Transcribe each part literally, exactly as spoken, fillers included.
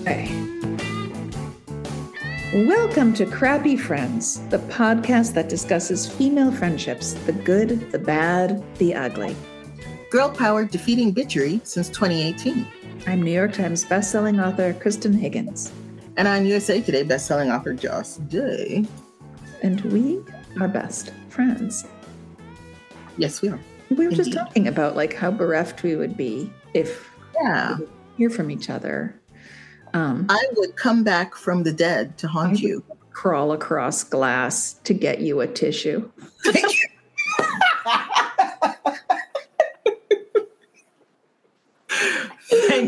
Okay. Welcome to Crappy Friends, the podcast that discusses female friendships, the good, the bad, the ugly. Girl power defeating bitchery since twenty eighteen. I'm New York Times bestselling author Kristen Higgins. And I'm U S A Today bestselling author Joss Day. And we are best friends. Yes, we are. We were Indeed. just talking about like how bereft we would be if yeah. we would hear from each other. Um, I would come back from the dead to haunt you. Crawl across glass to get you a tissue. Thank you. Thank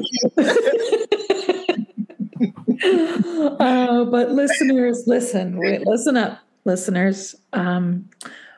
you. uh, but listeners, listen, wait, listen up, listeners. Um,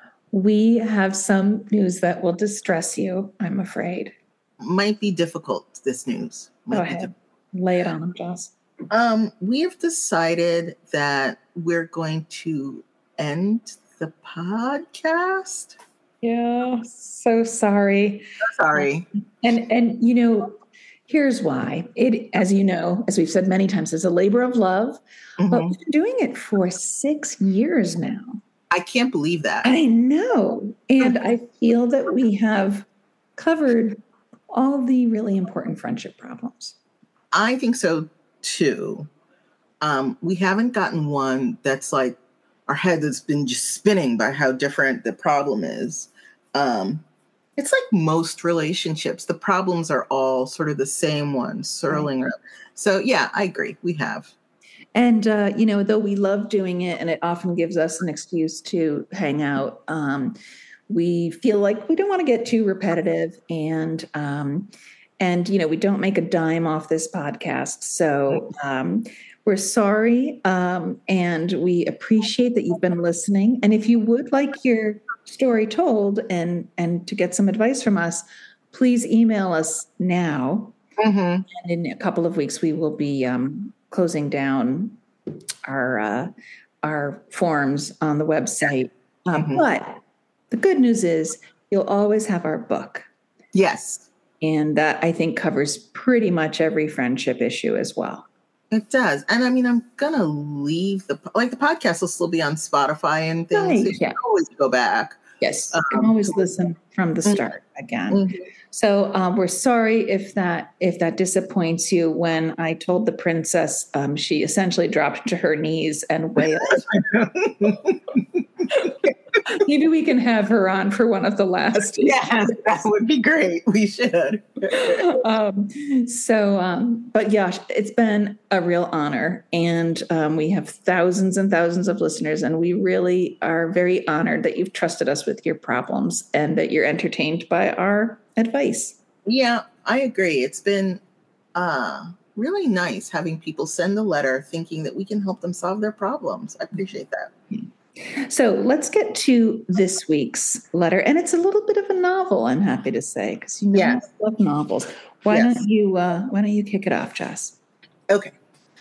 we have some news that will distress you, I'm afraid. Might be difficult, this news. Might Go be ahead. difficult. Lay it on them, Joss. Um, we have decided that we're going to end the podcast. Yeah, so sorry. Sorry. And and you know, here's why. It, as you know, as we've said many times, is a labor of love. Mm-hmm. But we've been doing it for six years now. I can't believe that. I know. And I feel that we have covered all the really important friendship problems. I think so too. Um, we haven't gotten one that's like our head that's been just spinning by how different the problem is. Um, it's like most relationships. The problems are all sort of the same ones swirling around. So yeah, I agree. We have. And, uh, you know, though we love doing it and it often gives us an excuse to hang out, um, we feel like we don't want to get too repetitive and, um, and, you know, we don't make a dime off this podcast. So um, we're sorry. Um, and we appreciate that you've been listening. And if you would like your story told and, and to get some advice from us, please email us now. Mm-hmm. And in a couple of weeks, we will be um, closing down our, uh, our forms on the website. Um, Mm-hmm. But the good news is you'll always have our book. Yes. And that, I think, covers pretty much every friendship issue as well. It does. And I mean, I'm going to leave the, like the podcast will still be on Spotify and things. Right, So you yeah. can always go back. Yes, Um, you can always listen from the start again. Mm-hmm. So um, we're sorry if that if that disappoints you. When I told the princess, um, she essentially dropped to her knees and wailed. Maybe we can have her on for one of the last. Yeah, that would be great. We should. um, so, um, but yeah, it's been a real honor. And um, we have thousands and thousands of listeners. And we really are very honored that you've trusted us with your problems and that you're entertained by our advice. Yeah, I agree. It's been uh, really nice having people send the letter thinking that we can help them solve their problems. I appreciate that. So let's get to this week's letter. And it's a little bit of a novel, I'm happy to say, because you know Yes. I love novels. Why Yes. don't you uh, why don't you kick it off, Jess? Okay.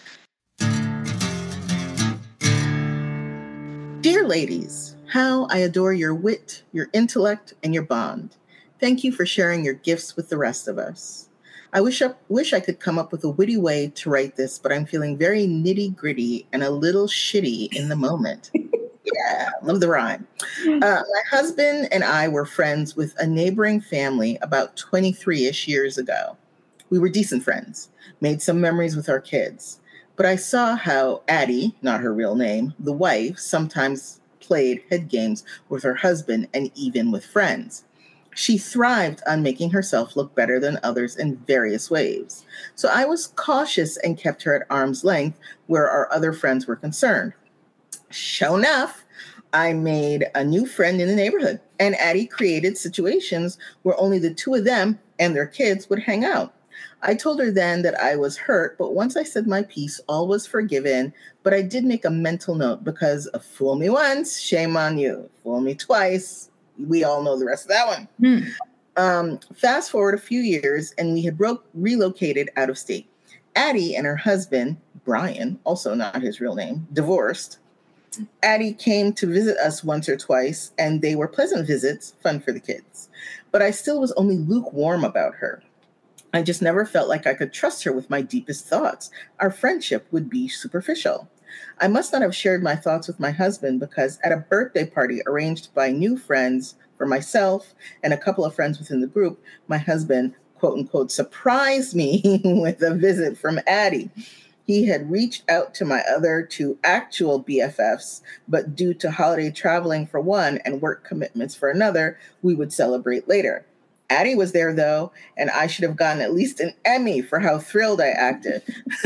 Dear ladies, how I adore your wit, your intellect, and your bond. Thank you for sharing your gifts with the rest of us. I wish I, wish I could come up with a witty way to write this, but I'm feeling very nitty-gritty and a little shitty in the moment. Yeah, love the rhyme. Uh, my husband and I were friends with a neighboring family about twenty-three-ish years ago. We were decent friends, made some memories with our kids. But I saw how Addie, not her real name, the wife, sometimes played head games with her husband and even with friends. She thrived on making herself look better than others in various ways. So I was cautious and kept her at arm's length where our other friends were concerned. Sure enough, I made a new friend in the neighborhood, and Addie created situations where only the two of them and their kids would hang out. I told her then that I was hurt, but once I said my piece, all was forgiven. But I did make a mental note because of fool me once, shame on you. Fool me twice, we all know the rest of that one. Hmm. Um, fast forward a few years, and we had ro- relocated out of state. Addie and her husband, Brian, also not his real name, divorced. Addie came to visit us once or twice, and they were pleasant visits, fun for the kids. But I still was only lukewarm about her. I just never felt like I could trust her with my deepest thoughts. Our friendship would be superficial. I must not have shared my thoughts with my husband because at a birthday party arranged by new friends for myself and a couple of friends within the group, my husband, quote unquote, surprised me with a visit from Addie. He had reached out to my other two actual B F Fs, but due to holiday traveling for one and work commitments for another, we would celebrate later. Addie was there though, and I should have gotten at least an Emmy for how thrilled I acted.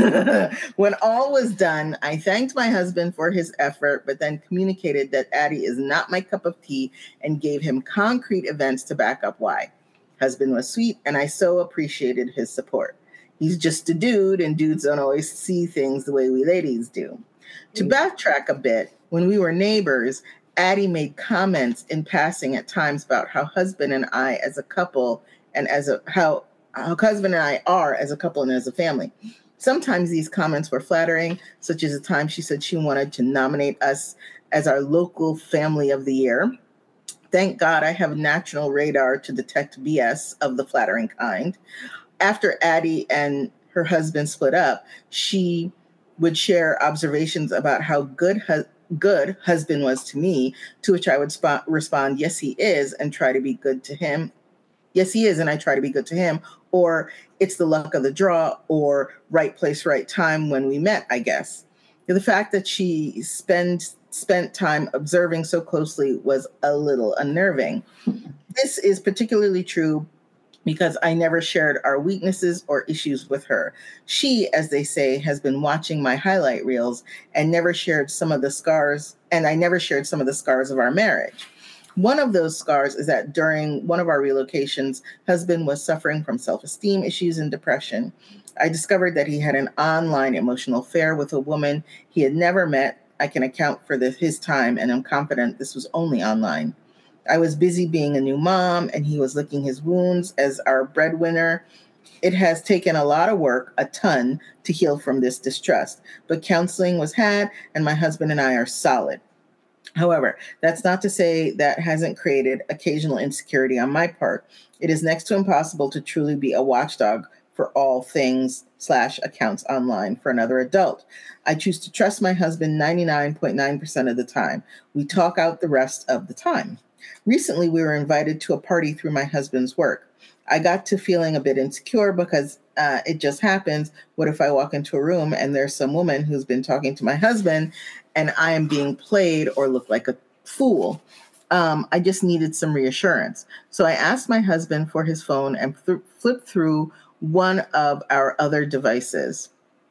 When all was done, I thanked my husband for his effort, but then communicated that Addie is not my cup of tea and gave him concrete events to back up why. Husband was sweet, and I so appreciated his support. He's just a dude, and dudes don't always see things the way we ladies do. To backtrack a bit, when we were neighbors, Addie made comments in passing at times about how husband and I as a couple and as a how, how husband and I are as a couple and as a family. Sometimes these comments were flattering, such as a time she said she wanted to nominate us as our local family of the year. Thank God I have national radar to detect B S of the flattering kind. After Addie and her husband split up, she would share observations about how good hu- good husband was to me, to which I would sp- respond, yes, he is, and try to be good to him. Yes, he is, and I try to be good to him. Or it's the luck of the draw, or right place, right time when we met, I guess. The fact that she spend, spent time observing so closely was a little unnerving. This is particularly true because I never shared our weaknesses or issues with her. She, as they say, has been watching my highlight reels and never shared some of the scars, and I never shared some of the scars of our marriage. One of those scars is that during one of our relocations, husband was suffering from self-esteem issues and depression. I discovered that he had an online emotional affair with a woman he had never met. I can account for this, his time, and I'm confident this was only online. I was busy being a new mom, and he was licking his wounds as our breadwinner. It has taken a lot of work, a ton, to heal from this distrust. But counseling was had, and my husband and I are solid. However, that's not to say that hasn't created occasional insecurity on my part. It is next to impossible to truly be a watchdog for all things slash accounts online for another adult. I choose to trust my husband ninety-nine point nine percent of the time. We talk out the rest of the time. Recently, we were invited to a party through my husband's work. I got to feeling a bit insecure because uh, it just happens. What if I walk into a room and there's some woman who's been talking to my husband and I am being played or look like a fool? Um, I just needed some reassurance. So I asked my husband for his phone and th- flipped through one of our other devices.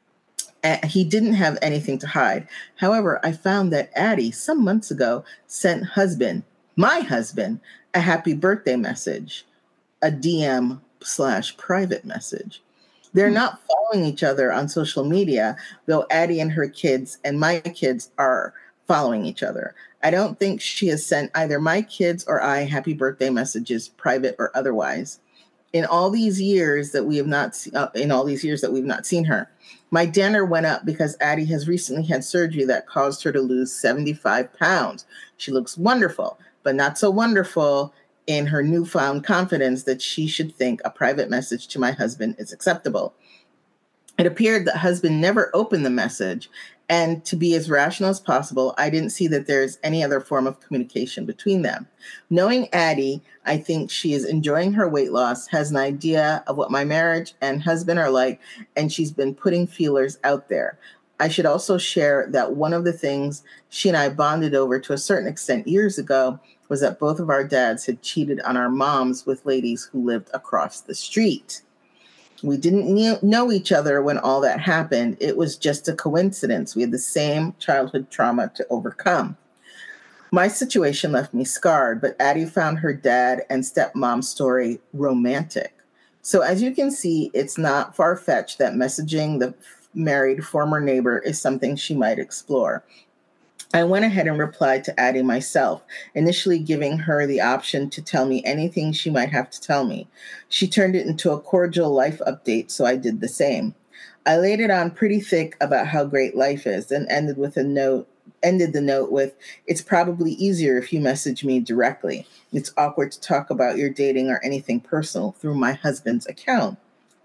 Uh, he didn't have anything to hide. However, I found that Addie, some months ago, sent husband, my husband, a happy birthday message, a D M slash private message. They're not following each other on social media, though Addie and her kids and my kids are following each other. I don't think she has sent either my kids or I happy birthday messages, private or otherwise. In all these years that we have not, se- uh, in all these years that we've not seen her, my dinner went up because Addie has recently had surgery that caused her to lose seventy-five pounds. She looks wonderful, but not so wonderful in her newfound confidence that she should think a private message to my husband is acceptable. It appeared that husband never opened the message, and to be as rational as possible, I didn't see that there's any other form of communication between them. Knowing Addie, I think she is enjoying her weight loss, has an idea of what my marriage and husband are like, and she's been putting feelers out there. I should also share that one of the things she and I bonded over to a certain extent years ago was that both of our dads had cheated on our moms with ladies who lived across the street. We didn't know each other when all that happened. It was just a coincidence. We had the same childhood trauma to overcome. My situation left me scarred, but Addie found her dad and stepmom's story romantic. So as you can see, it's not far-fetched that messaging the married former neighbor is something she might explore. I went ahead and replied to Addie myself, initially giving her the option to tell me anything she might have to tell me. She turned it into a cordial life update, so I did the same. I laid it on pretty thick about how great life is, and ended with a note ended the note with, it's probably easier if you message me directly. It's awkward to talk about your dating or anything personal through my husband's account.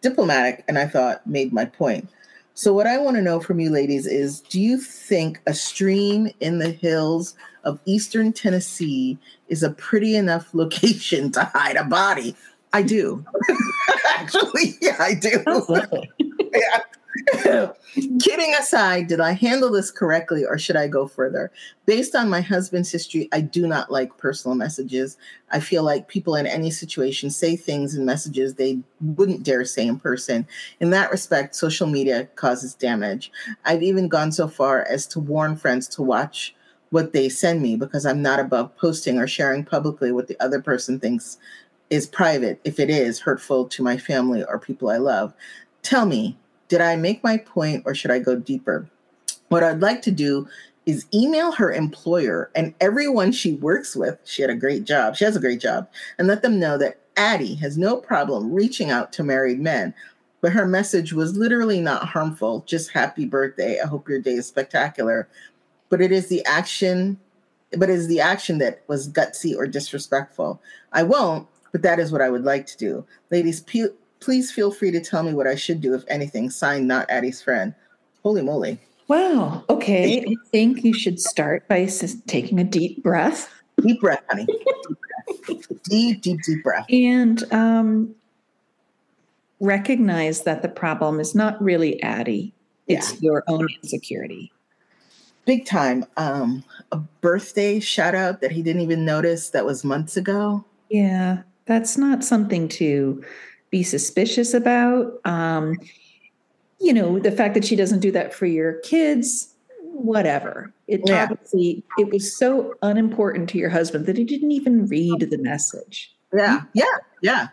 diplomatic and I thought made my point. So what I want to know from you ladies is, do you think a stream in the hills of eastern Tennessee is a pretty enough location to hide a body? I do. Actually, yeah, I do. Sounds lovely. Yeah. Kidding aside, did I handle this correctly or should I go further? Based on my husband's history, I do not like personal messages. I feel like people in any situation say things in messages they wouldn't dare say in person. In that respect, social media causes damage. I've even gone so far as to warn friends to watch what they send me because I'm not above posting or sharing publicly what the other person thinks is private if it is hurtful to my family or people I love. Tell me, did I make my point or should I go deeper? What I'd like to do is email her employer and everyone she works with. She had a great job. She has a great job. And let them know that Addie has no problem reaching out to married men. But her message was literally not harmful. Just happy birthday. I hope your day is spectacular. But it is the action, but it is the action that was gutsy or disrespectful. I won't, but that is what I would like to do. Ladies, pe- please feel free to tell me what I should do, if anything. Signed, not Addie's friend. Holy moly. Wow. Okay. I think you should start by s- taking a deep breath. Deep breath, honey. Deep breath. Deep, deep, deep breath. And um, recognize that the problem is not really Addie. It's Yeah. your own insecurity. Big time. Um, a birthday shout out that he didn't even notice that was months ago. Yeah. That's not something to be suspicious about. Um, you know, the fact that she doesn't do that for your kids, whatever. It Yeah. obviously, it was so unimportant to your husband that he didn't even read the message. Yeah. Yeah. Yeah.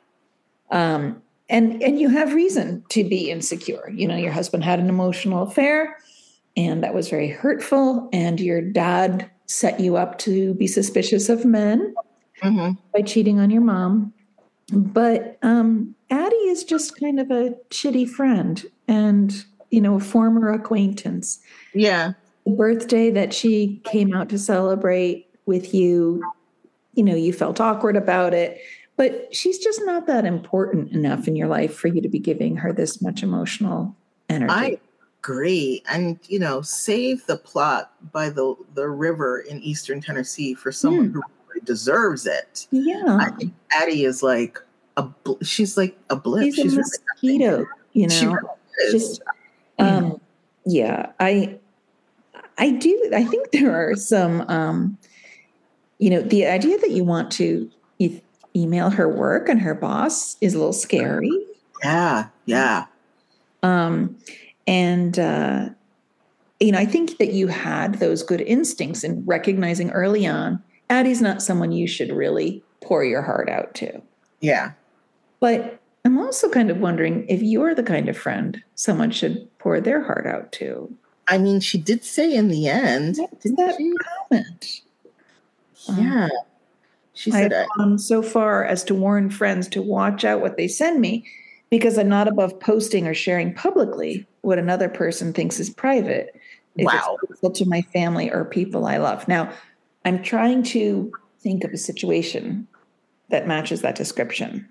Um, and and you have reason to be insecure. You know, your husband had an emotional affair, and that was very hurtful. And your dad set you up to be suspicious of men Mm-hmm. by cheating on your mom. But um, Addie is just kind of a shitty friend and, you know, a former acquaintance. Yeah. The birthday that she came out to celebrate with you, you know, you felt awkward about it, but she's just not that important enough in your life for you to be giving her this much emotional energy. I agree. And, you know, save the plot by the, the river in eastern Tennessee for someone Mm. who really deserves it. Yeah. I think Addie is like a, bl- she's like a blip. She's a She's really mosquito, you She know. really is. Just um yeah, I I do I think there are some um you know, the idea that you want to e- email her work and her boss is a little scary. Yeah. Yeah. Um and uh you know, I think that you had those good instincts in recognizing early on Addie's not someone you should really pour your heart out to. Yeah. But I'm also kind of wondering if you're the kind of friend someone should pour their heart out to. I mean, she did say in the end, What's didn't that she? comment? Yeah. She I've said, I, gone so far as to warn friends to watch out what they send me because I'm not above posting or sharing publicly what another person thinks is private if wow. it's hurtful to my family or people I love. Now, I'm trying to think of a situation that matches that description.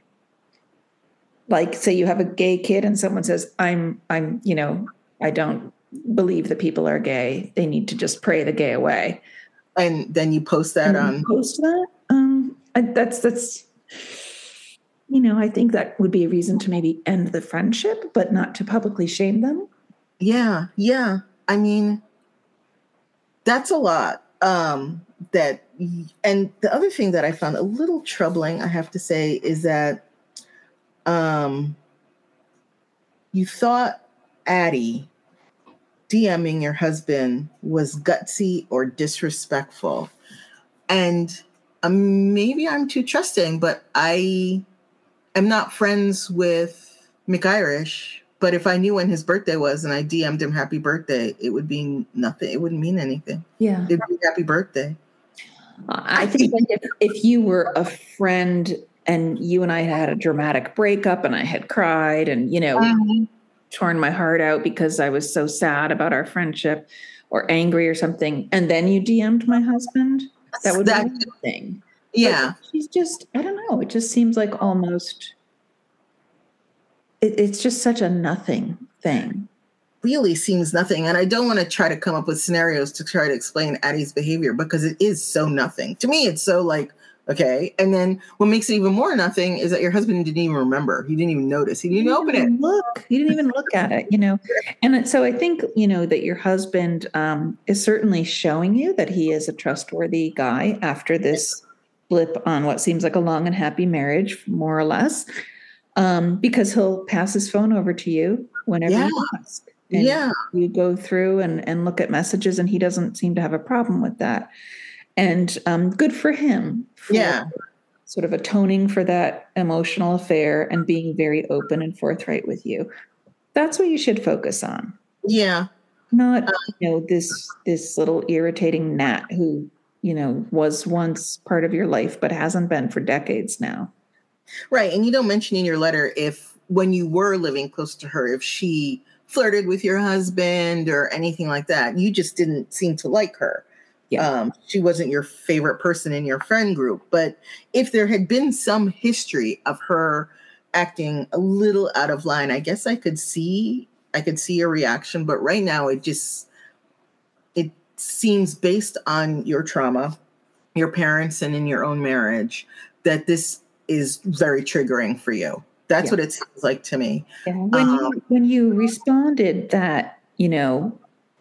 Like, say you have a gay kid and someone says, I'm, I'm, you know, I don't believe that people are gay. They need to just pray the gay away. And then you post that And on. you post that. Um, I, that's, that's, you know, I think that would be a reason to maybe end the friendship, but not to publicly shame them. Yeah. Yeah. I mean, that's a lot. Um, that, and the other thing that I found a little troubling, I have to say, is that um, you thought Addie DMing your husband was gutsy or disrespectful. And um, maybe I'm too trusting, but I am not friends with McIrish. But if I knew when his birthday was and I D M'd him happy birthday, it would be nothing. It wouldn't mean anything. Yeah. It'd be happy birthday. I think like if, if you were a friend and you and I had a dramatic breakup and I had cried and, you know, Mhm. torn my heart out because I was so sad about our friendship or angry or something, and then you D M'd my husband, that would That- be one thing. Yeah. But she's just, I don't know, it just seems like almost it, it's just such a nothing thing. Really seems nothing. And I don't want to try to come up with scenarios to try to explain Addie's behavior because it is so nothing. To me, it's so like, okay. And then what makes it even more nothing is that your husband didn't even remember. He didn't even notice. He didn't, He even didn't open even it. look. He didn't even look at it, you know. And so I think, you know, that your husband um, is certainly showing you that he is a trustworthy guy after this blip on what seems like a long and happy marriage, more or less, um, because he'll pass his phone over to you whenever Yeah. you ask. And Yeah. you go through and, and look at messages, and he doesn't seem to have a problem with that. And um, good for him for Yeah. sort of atoning for that emotional affair and being very open and forthright with you. That's what you should focus on. Yeah. Not, you know, this this little irritating gnat who, you know, was once part of your life but hasn't been for decades now. Right. And you don't mention in your letter if when you were living close to her, if she flirted with your husband or anything like that. You just didn't seem to like her. Yeah. Um, she wasn't your favorite person in your friend group. But if there had been some history of her acting a little out of line, I guess I could see I could see a reaction. But right now it just it seems based on your trauma, your parents, and in your own marriage, that this is very triggering for you. That's Yeah. what it sounds like to me. Yeah. When Um, you when you responded that, you know,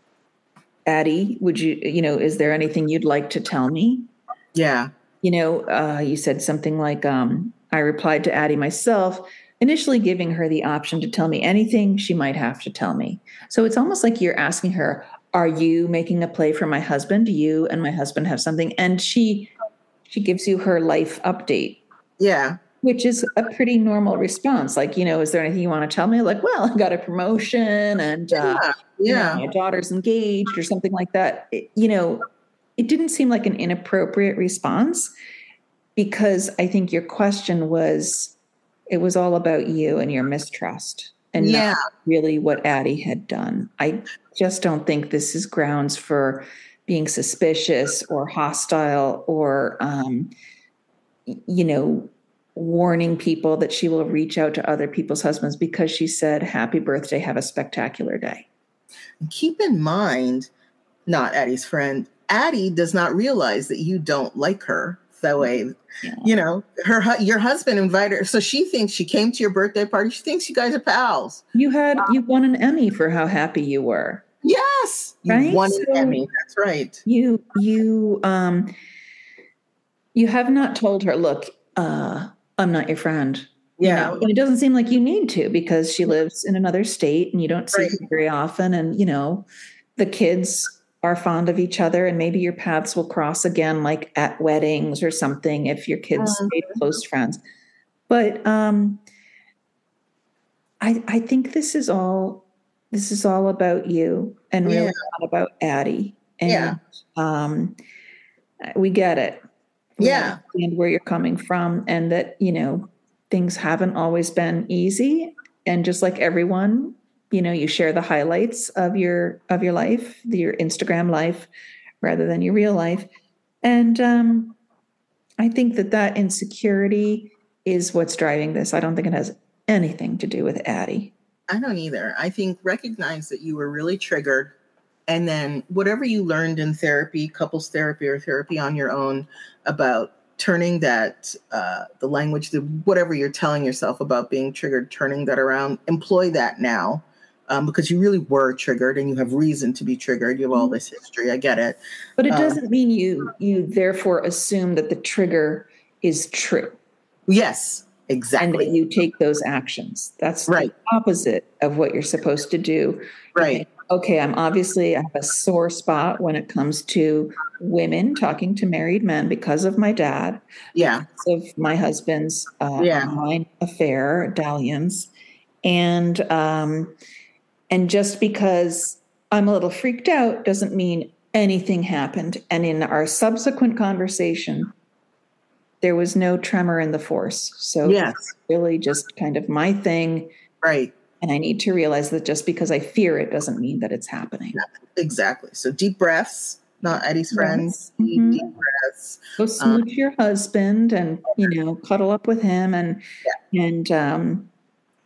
Addie, would you, you know, is there anything you'd like to tell me? yeah. You know, uh, you said something like, um, I replied to Addie myself, initially giving her the option to tell me anything she might have to tell me. So it's almost like you're asking her, are you making a play for my husband? Do you and my husband have something? And she she gives you her life update, Yeah. which is a pretty normal response. Like, you know, is there anything you want to tell me? Like, well, I got a promotion and, uh, Yeah. you know, Yeah. my daughter's engaged or something like that. It, you know, it didn't seem like an inappropriate response because I think your question was, it was all about you and your mistrust and Yeah. not really what Addie had done. I just don't think this is grounds for being suspicious or hostile or, um, you know, warning people that she will reach out to other people's husbands because she said, happy birthday, have a spectacular day. Keep in mind, not Addie's friend, Addie does not realize that you don't like her that way. Yeah. You know, her hu- your husband invited her, so she thinks she came to your birthday party. She thinks you guys are pals. You had, you won an Emmy for how happy you were. Yes, you Right? won an So Emmy. That's right. You, you, um, you have not told her, look, uh, I'm not your friend. You Yeah. know, and it doesn't seem like you need to because she lives in another state and you don't see Right. her very often. And, you know, the kids are fond of each other and maybe your paths will cross again, like at weddings or something, if your kids Mhm. stay close friends. But um, I, I think this is all, this is all about you and really Yeah. not about Addie. And Yeah. um, we get it. We Yeah. understand where you're coming from and that, you know, things haven't always been easy. And just like everyone, you know, you share the highlights of your of your life, your Instagram life, rather than your real life. And um, I think that that insecurity is what's driving this. I don't think it has anything to do with Addie. I don't either. I think recognize that you were really triggered. And then whatever you learned in therapy, couples therapy or therapy on your own about turning that, uh, the language, the whatever you're telling yourself about being triggered, turning that around, employ that now um, because you really were triggered and you have reason to be triggered. You have all this history. I get it. But it Um, doesn't mean you you therefore assume that the trigger is true. Yes, And exactly. that you take those actions. That's Right. the opposite of what you're supposed to do. You Right. think, okay, I'm obviously, I have a sore spot when it comes to women talking to married men because of my dad, Yeah. because of my husband's uh, Yeah. online affair, dalliance. And, um, and just because I'm a little freaked out doesn't mean anything happened. And in our subsequent conversation, there was no tremor in the force. So Yes. it's really just kind of my thing. Right. And I need to realize that just because I fear it doesn't mean that it's happening. Exactly. So deep breaths, not Eddie's friends. Deep, Mhm. deep breaths. Go Um, smooch your husband and, you know, cuddle up with him and, Yeah. and, um,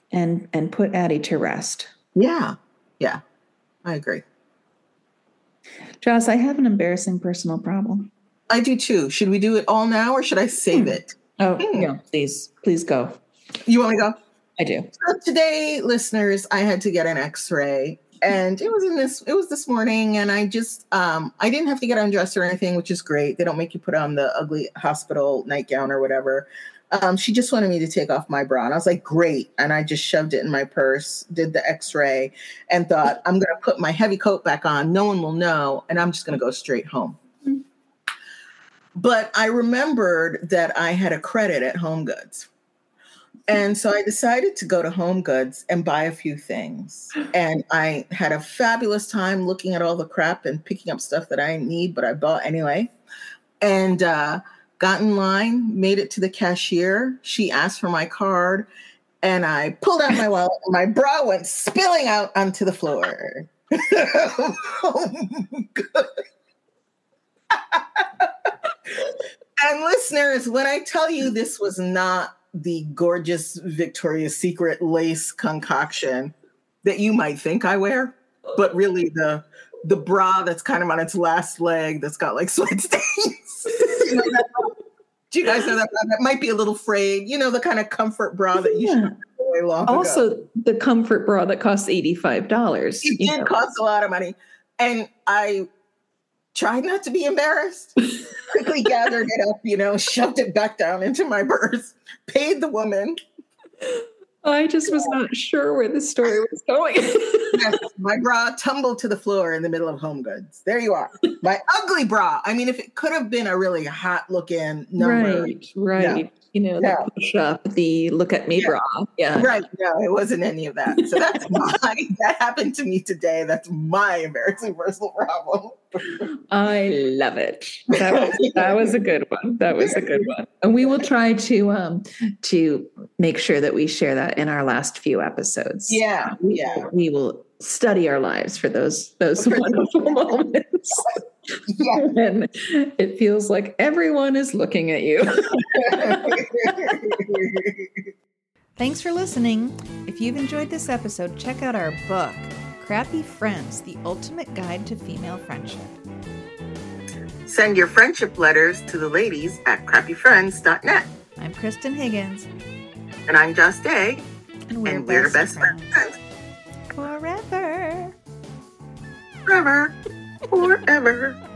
and and put Addie to rest. Yeah. Yeah. I agree. Joss, I have an embarrassing personal problem. I do too. Should we do it all now or should I save Hmm. it? Oh, Hmm. no, please, please go. You want me to go? I do. So today, listeners, I had to get an x-ray and it was in this, it was this morning and I just, um, I didn't have to get undressed or anything, which is great. They don't make you put on the ugly hospital nightgown or whatever. Um, she just wanted me to take off my bra and I was like, great. And I just shoved it in my purse, did the x-ray and thought I'm going to put my heavy coat back on. No one will know. And I'm just going to go straight home. Mm-hmm. But I remembered that I had a credit at Home Goods. And so I decided to go to Home Goods and buy a few things. And I had a fabulous time looking at all the crap and picking up stuff that I didn't need, but I bought anyway. And uh, got in line, made it to the cashier. She asked for my card. And I pulled out my wallet and my bra went spilling out onto the floor. And listeners, when I tell you this was not the gorgeous Victoria's Secret lace concoction that you might think I wear, but really the the bra that's kind of on its last leg that's got like sweat stains. You know that, do you guys know that? That might be a little frayed. You know, the kind of comfort bra that you yeah. should have way long also, ago. The comfort bra that costs eighty-five dollars. It did know. cost a lot of money. And I tried not to be embarrassed. Quickly gathered it up, you know, shoved it back down into my purse, paid the woman. I just was not sure where the story was going. Yes, my bra tumbled to the floor in the middle of Home Goods. There you are. My ugly bra. I mean, if it could have been a really hot looking number. Right, right. No. You know, No. the push up, the look at me Yeah. bra. Yeah. Right. No, it wasn't any of that. So that's my, that happened to me today. That's my embarrassing personal problem. I love it. That was, that was a good one. That was a good one. And we will try to um to make sure that we share that in our last few episodes. Yeah. We, Yeah. we will study our lives for those those wonderful moments. Yeah. And it feels like everyone is looking at you. Thanks for listening. If you've enjoyed this episode, check out our book, Crappy Friends, The Ultimate Guide to Female Friendship. Send your friendship letters to the ladies at crappy friends dot net. I'm Kristen Higgins. And I'm Joss Day. And we're, and we're best, best friends. friends. Forever. Forever. Forever.